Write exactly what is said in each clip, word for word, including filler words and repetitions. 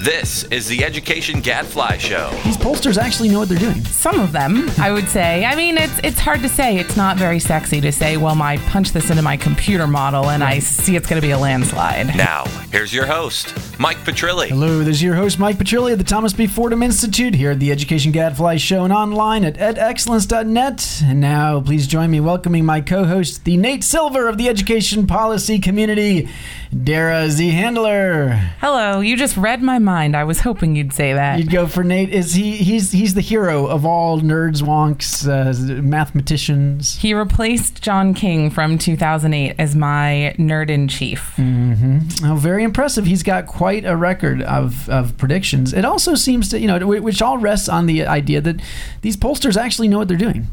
This is the Education Gadfly Show. These pollsters actually know what they're doing. Some of them, I would say. I mean, it's it's hard to say. It's not very sexy to say, well, I punch this into my computer model and I see it's going to be a landslide. Now, here's your host, Mike Petrilli. Hello, this is your host, Mike Petrilli at the Thomas B. Fordham Institute here at the Education Gadfly Show and online at ed excellence dot net. And now, please join me welcoming my co-host, the Nate Silver of the education policy community, Dara Z. Handler. Hello, you just read my mind. I was hoping you'd say that. You'd go for Nate. Is he? He's he's the hero of all nerds, wonks, uh, mathematicians. He replaced John King from two thousand eight as my nerd in chief. Mm-hmm. Oh, very impressive. He's got quite a record of, of predictions. It also seems to, you know, which all rests on the idea that these pollsters actually know what they're doing.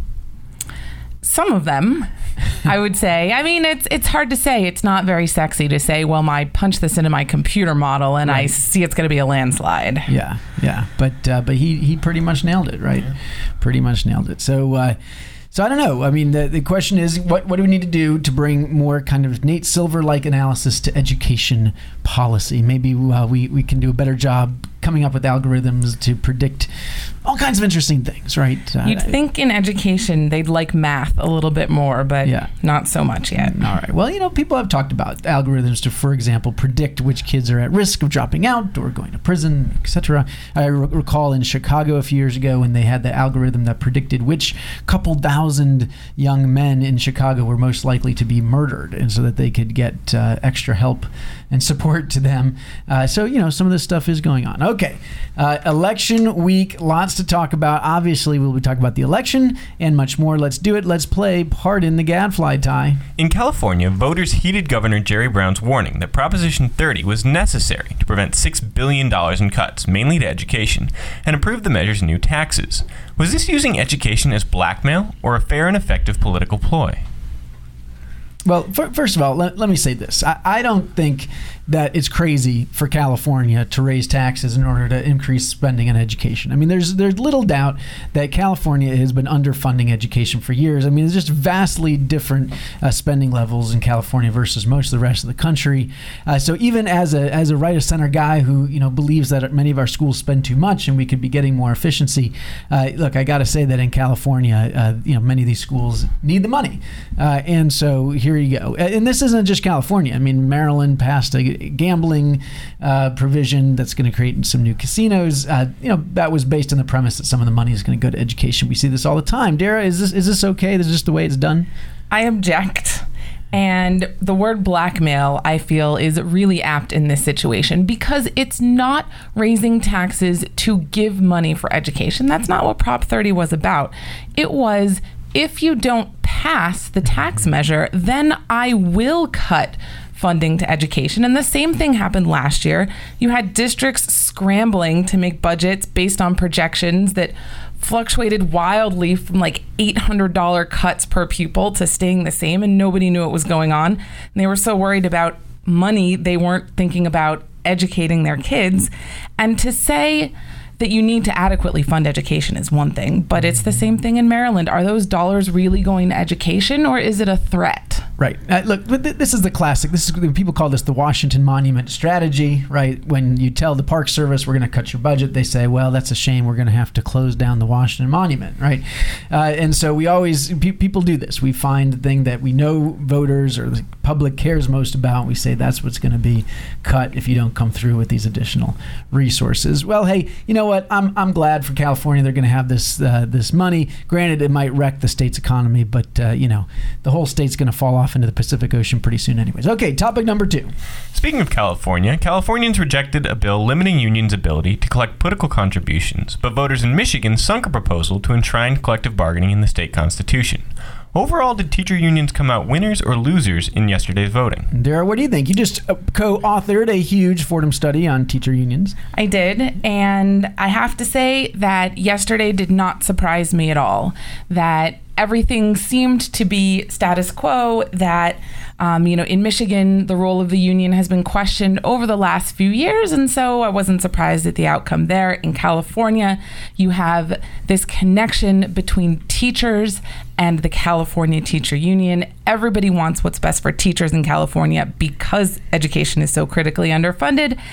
Some of them, I would say. I mean, it's it's hard to say. It's not very sexy to say, well, I punch this into my computer model and right. I see it's going to be a landslide. Yeah, yeah. But uh, but he, he pretty much nailed it, right? Yeah. Pretty much nailed it. So uh, so I don't know. I mean, the, the question is, what, what do we need to do to bring more kind of Nate Silver-like analysis to education policy? Maybe uh, we, we can do a better job coming up with algorithms to predict all kinds of interesting things, right? Uh, You'd think in education they'd like math a little bit more, but yeah. not so much yet. All right. Well, you know, people have talked about algorithms to, for example, predict which kids are at risk of dropping out or going to prison, et cetera. I re- recall in Chicago a few years ago when they had the algorithm that predicted which couple thousand young men in Chicago were most likely to be murdered, and so that they could get uh, extra help and support to them. Uh, so, you know, some of this stuff is going on. Okay. Uh, election week, lots to talk about. Obviously, we'll be talking about the election and much more. Let's do it. Let's play Pardon the Gadfly, Ty. In California, voters heeded Governor Jerry Brown's warning that Proposition thirty was necessary to prevent six billion dollars in cuts, mainly to education, and approved the measure's new taxes. Was this using education as blackmail or a fair and effective political ploy? Well, for, first of all, let, let me say this. I, I don't think that it's crazy for California to raise taxes in order to increase spending on education. I mean, there's there's little doubt that California has been underfunding education for years. I mean, there's just vastly different uh, spending levels in California versus most of the rest of the country. Uh, so even as a as a right of center guy who, you know, believes that many of our schools spend too much and we could be getting more efficiency, uh, look, I got to say that in California, uh, you know, many of these schools need the money, uh, and so here you go. And this isn't just California. I mean, Maryland passed a gambling uh, provision that's going to create some new casinos. Uh, you know, that was based on the premise that some of the money is going to go to education. We see this all the time. Dara, is this is this okay? This is just the way it's done? I object. And the word blackmail, I feel, is really apt in this situation because it's not raising taxes to give money for education. That's not what Prop thirty was about. It was, if you don't pass the tax measure, then I will cut funding to education. And the same thing happened last year. You had districts scrambling to make budgets based on projections that fluctuated wildly from like eight hundred dollars cuts per pupil to staying the same, and nobody knew what was going on. And they were so worried about money, they weren't thinking about educating their kids. And to say that you need to adequately fund education is one thing, but it's the same thing in Maryland. Are those dollars really going to education, or is it a threat? Right. Uh, look, this is the classic. This is people call this the Washington Monument strategy, right? When you tell the Park Service we're going to cut your budget, they say, well, that's a shame. We're going to have to close down the Washington Monument, right? Uh, and so we always, pe- people do this. We find the thing that we know voters or the public cares most about. We say that's what's going to be cut if you don't come through with these additional resources. Well, hey, you know what? I'm I'm glad for California they're going to have this uh, this money. Granted, it might wreck the state's economy, but uh, you know, the whole state's going to fall off into the Pacific Ocean pretty soon anyways. Okay, topic number two. Speaking of California, Californians rejected a bill limiting unions' ability to collect political contributions, but voters in Michigan sunk a proposal to enshrine collective bargaining in the state constitution. Overall, did teacher unions come out winners or losers in yesterday's voting? Dara, what do you think? You just co-authored a huge Fordham study on teacher unions. I did, and I have to say that yesterday did not surprise me at all. That everything seemed to be status quo, that Um, you know, in Michigan, the role of the union has been questioned over the last few years, and so I wasn't surprised at the outcome there. In California, you have this connection between teachers and the California Teacher Union. Everybody wants what's best for teachers in California because education is so critically underfunded.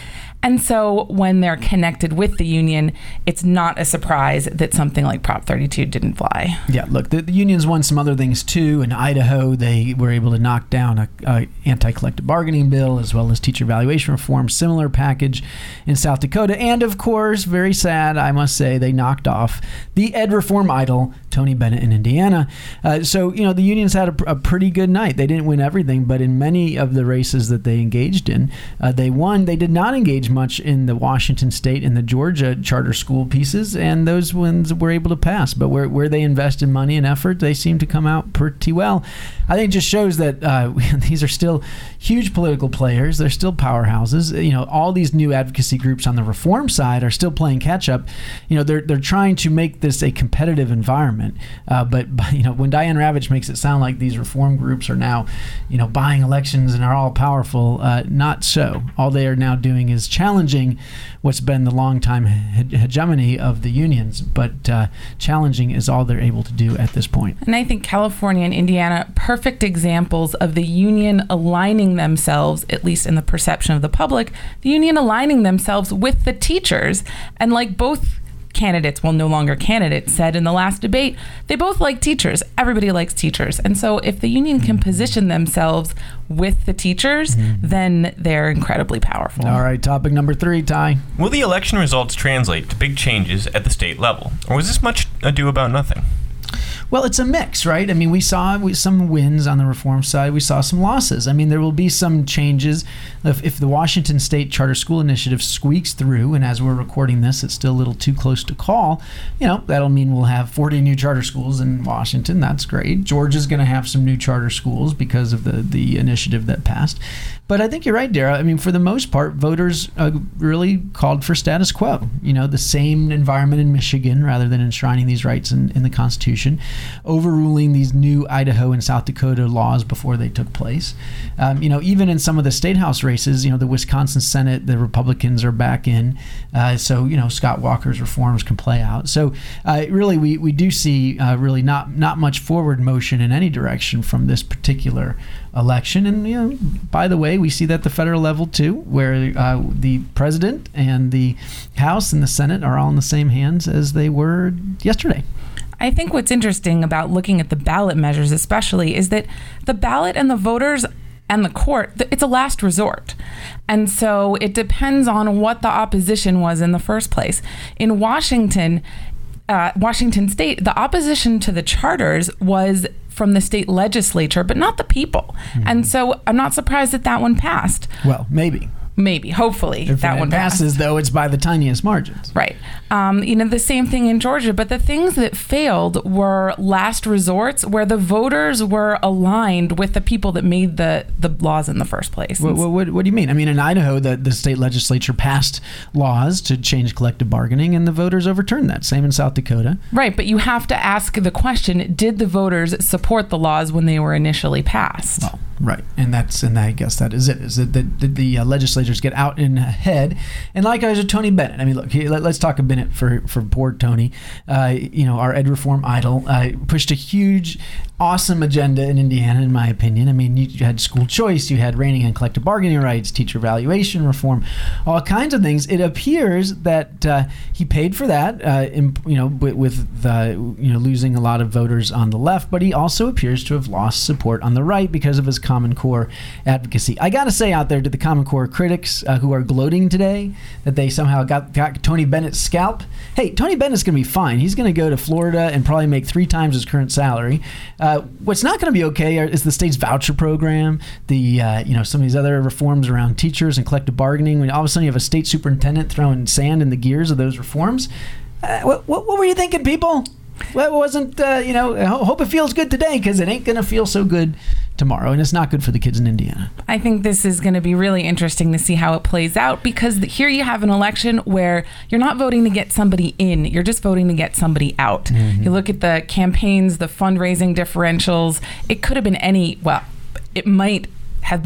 And so when they're connected with the union, it's not a surprise that something like Prop thirty-two didn't fly. Yeah, look, the, the unions won some other things too. In Idaho, they were able to knock down a, a anti-collective bargaining bill as well as teacher evaluation reform, similar package in South Dakota. And of course, very sad, I must say, they knocked off the ed reform idol, Tony Bennett in Indiana. Uh, so, you know, the unions had a, a pretty good night. They didn't win everything, but in many of the races that they engaged in, uh, they won. They did not engage much in the Washington State and the Georgia charter school pieces, and those ones were able to pass. But where, where they invested money and effort, they seem to come out pretty well. I think it just shows that uh, these are still huge political players. They're still powerhouses. You know, all these new advocacy groups on the reform side are still playing catch up. You know, they're they're trying to make this a competitive environment. Uh, but, but you know, when Diane Ravitch makes it sound like these reform groups are now, you know, buying elections and are all powerful, uh, not so. All they are now doing is challenging what's been the longtime he- hegemony of the unions. But uh, challenging is all they're able to do at this point. And I think California and Indiana, perfect examples of the union aligning themselves, at least in the perception of the public, the union aligning themselves with the teachers. And like both candidates, well, no longer candidates, said in the last debate, they both like teachers. Everybody likes teachers. And so if the union can position themselves with the teachers, mm-hmm. then they're incredibly powerful. All right, topic number three, Ty. Will the election results translate to big changes at the state level? Or was this much ado about nothing? Well, it's a mix, right? I mean, we saw some wins on the reform side. We saw some losses. I mean, there will be some changes. If, if the Washington State Charter School Initiative squeaks through, and as we're recording this, it's still a little too close to call, you know, that'll mean we'll have forty new charter schools in Washington. That's great. Georgia's going to have some new charter schools because of the, the initiative that passed. But I think you're right, Dara. I mean, for the most part, voters uh, really called for status quo. You know, the same environment in Michigan rather than enshrining these rights in, in the Constitution, overruling these new Idaho and South Dakota laws before they took place. Um, you know, even in some of the state house races, you know, the Wisconsin Senate, the Republicans are back in. Uh, so, you know, Scott Walker's reforms can play out. So uh, really, we, we do see uh, really not, not much forward motion in any direction from this particular election. And, you know, by the way, we see that at the federal level too, where uh, the president and the House and the Senate are all in the same hands as they were yesterday. I think what's interesting about looking at the ballot measures especially is that the ballot and the voters and the court, it's a last resort. And so it depends on what the opposition was in the first place. In Washington, uh, Washington State, the opposition to the charters was from the state legislature, but not the people. Mm-hmm. And so I'm not surprised that that one passed. Well, maybe. Maybe, hopefully, if that it one passes, passed. Though, it's by the tiniest margins. Right. Um, you know, the same thing in Georgia. But the things that failed were last resorts where the voters were aligned with the people that made the, the laws in the first place. What, what, what do you mean? I mean, in Idaho, the, the state legislature passed laws to change collective bargaining, and the voters overturned that. Same in South Dakota. Right. But you have to ask the question, did the voters support the laws when they were initially passed? Well, right. And that's, and I guess that is it, is that the, the, the uh, legislature get out in ahead. And likewise with Tony Bennett. I mean, look, he, let, let's talk a minute for, for poor Tony. Uh, you know, our ed reform idol uh, pushed a huge, awesome agenda in Indiana, in my opinion. I mean, you, you had school choice, you had reining in collective bargaining rights, teacher evaluation reform, all kinds of things. It appears that uh, he paid for that, uh, in, you know, with, with the, you know, losing a lot of voters on the left, but he also appears to have lost support on the right because of his Common Core advocacy. I got to say out there to the Common Core critics uh, who are gloating today that they somehow got, got Tony Bennett's scalp. Hey, Tony Bennett's going to be fine. He's going to go to Florida and probably make three times his current salary. Uh, what's not going to be okay are, is the state's voucher program, the uh, you know some of these other reforms around teachers and collective bargaining. When all of a sudden you have a state superintendent throwing sand in the gears of those reforms. Uh, what, what, what were you thinking, people? Well, it wasn't, uh, you know, I hope it feels good today because it ain't going to feel so good tomorrow, and it's not good for the kids in Indiana. I think this is going to be really interesting to see how it plays out, because here you have an election where you're not voting to get somebody in, you're just voting to get somebody out. Mm-hmm. You look at the campaigns, the fundraising differentials, it could have been any, well, it might have been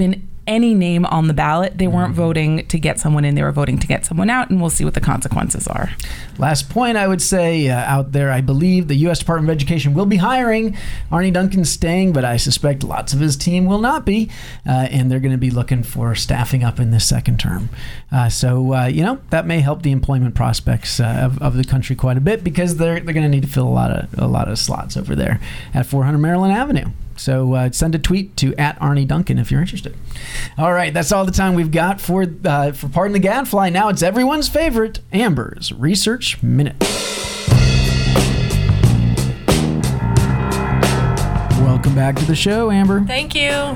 any name on the ballot. They weren't voting to get someone in, they were voting to get someone out, and we'll see what the consequences are. Last point I would say uh, out there, I believe the U S Department of Education will be hiring. Arne Duncan's staying, but I suspect lots of his team will not be, uh, and they're going to be looking for staffing up in this second term. Uh, so, uh, you know, that may help the employment prospects uh, of, of the country quite a bit, because they're they're going to need to fill a lot of a lot of slots over there at four hundred Maryland Avenue. So uh, send a tweet to at Arne Duncan if you're interested. All right, that's all the time we've got for uh, for Pardon the Gadfly. Now it's everyone's favorite, Amber's Research Minute. Welcome back to the show, Amber. Thank you.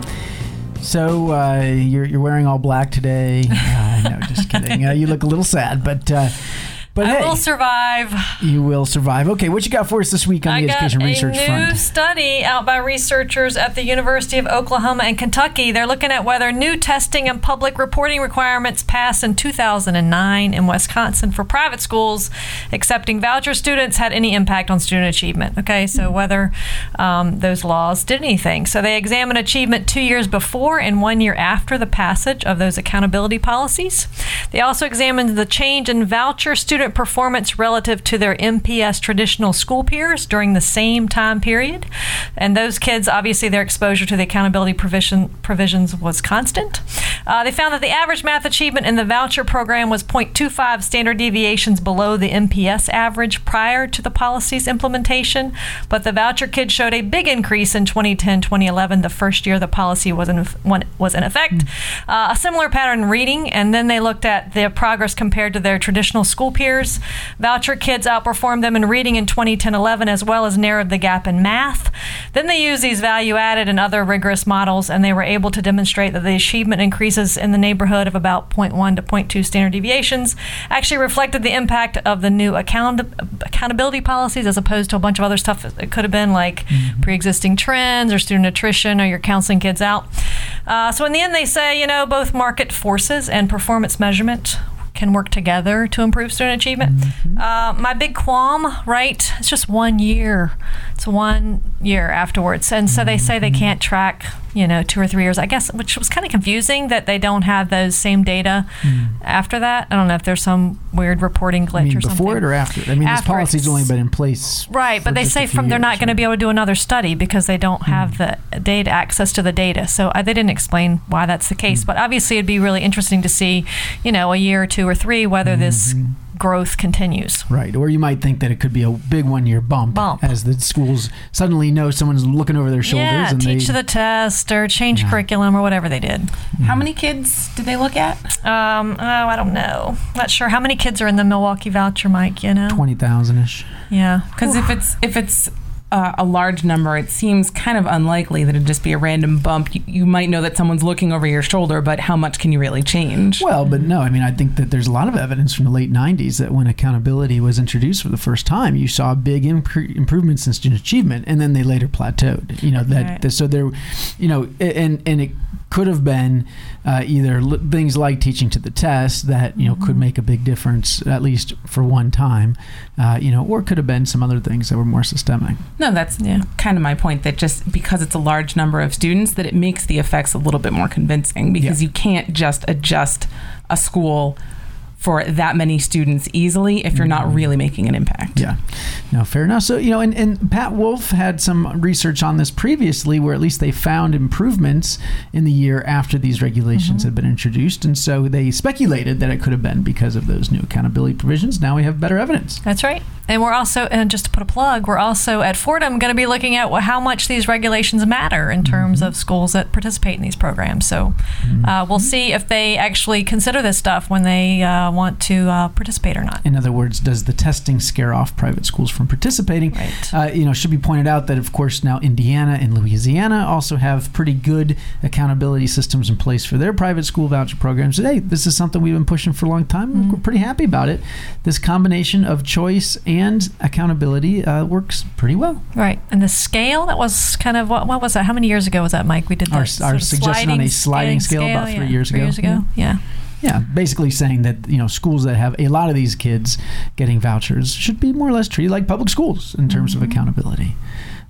So uh, you're you're wearing all black today. Uh, no, just kidding. Uh, you look a little sad, but. Uh, But I hey, will survive. You will survive. Okay, what you got for us this week on I the education research front? I got a new front? study out by researchers at the University of Oklahoma and Kentucky. They're looking at whether new testing and public reporting requirements passed in two thousand nine in Wisconsin for private schools accepting voucher students had any impact on student achievement. Okay, so whether um, those laws did anything. So they examined achievement two years before and one year after the passage of those accountability policies. They also examined the change in voucher student performance relative to their M P S traditional school peers during the same time period. And those kids, obviously, their exposure to the accountability provision, provisions was constant. Uh, they found that the average math achievement in the voucher program was zero point two five standard deviations below the M P S average prior to the policy's implementation. But the voucher kids showed a big increase in twenty ten twenty eleven, the first year the policy was in, was in effect. Mm. Uh, a similar pattern in reading, and then they looked at their progress compared to their traditional school peers. Voucher kids outperformed them in reading in twenty ten eleven, as well as narrowed the gap in math. Then they used these value-added and other rigorous models, and they were able to demonstrate that the achievement increases in the neighborhood of about zero point one to zero point two standard deviations actually reflected the impact of the new account- accountability policies, as opposed to a bunch of other stuff that could have been like mm-hmm. pre-existing trends or student attrition, or you're counseling kids out. Uh, so in the end, they say, you know, both market forces and performance measurement can work together to improve student achievement. Mm-hmm. Uh, my big qualm, right? It's just one year. It's one year afterwards. And so they say they can't track, you know, two or three years, I guess, which was kind of confusing that they don't have those same data mm. after that. I don't know if there's some weird reporting glitch I mean, or something. Before it or after it? I mean, after this policy's only been in place. Right, but they say from they're not going to be able to do another study because they don't have mm. the data access to the data. So uh, they didn't explain why that's the case. Mm. But obviously it'd be really interesting to see, you know, a year or two or three, whether mm-hmm. this growth continues. Right. Or you might think that it could be a big one-year bump, bump. as the schools suddenly know someone's looking over their shoulders. Yeah, and teach they, the test or change yeah. curriculum or whatever they did. Yeah. How many kids did they look at? Um, oh, I don't know. Not sure. How many kids are in the Milwaukee voucher, Mike, you know? twenty thousand-ish. Yeah. Because if it's if it's Uh, a large number, it seems kind of unlikely that it'd just be a random bump. You, you might know that someone's looking over your shoulder, but how much can you really change? Well, but no, I mean, I think that there's a lot of evidence from the late nineties that when accountability was introduced for the first time, you saw big imp- improvements in student achievement, and then they later plateaued. You know that, right. the, so there, you know, and and it could have been uh, either l- things like teaching to the test that you know mm-hmm. could make a big difference at least for one time, uh, you know, or it could have been some other things that were more systemic. No, that's yeah. kind of my point, that just because it's a large number of students, that it makes the effects a little bit more convincing, because yeah. you can't just adjust a school for that many students easily if you're not really making an impact. Yeah, no, fair enough. So, you know, and, and Pat Wolf had some research on this previously, where at least they found improvements in the year after these regulations mm-hmm. had been introduced. And so they speculated that it could have been because of those new accountability provisions. Now we have better evidence. That's right. And we're also, and just to put a plug, we're also at Fordham going to be looking at how much these regulations matter in terms mm-hmm. of schools that participate in these programs. So mm-hmm. uh, we'll see if they actually consider this stuff when they uh, want to uh, participate or not. In other words, does the testing scare off private schools from participating? Right. Uh, you know, should be pointed out that, of course, now Indiana and Louisiana also have pretty good accountability systems in place for their private school voucher programs. Hey, this is something we've been pushing for a long time. Mm-hmm. We're pretty happy about it. This combination of choice and accountability uh, works pretty well. Right. And the scale, that was kind of, what, what was that? How many years ago was that, Mike? We did that Our, our suggestion on a sliding scale, scale about three yeah, years three ago. years ago, yeah. yeah. Yeah, basically saying that, you know, schools that have a lot of these kids getting vouchers should be more or less treated like public schools in terms mm-hmm. of accountability.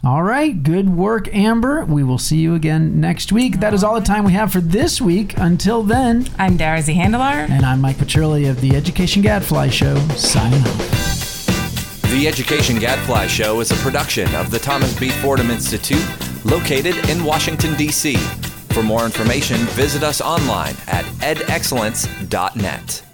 All right. Good work, Amber. We will see you again next week. That is all the time we have for this week. Until then, I'm Darcy Handler. And I'm Mike Petrilli of the Education Gadfly Show, signing off. The Education Gadfly Show is a production of the Thomas B. Fordham Institute, located in Washington, D C For more information, visit us online at ed excellence dot net.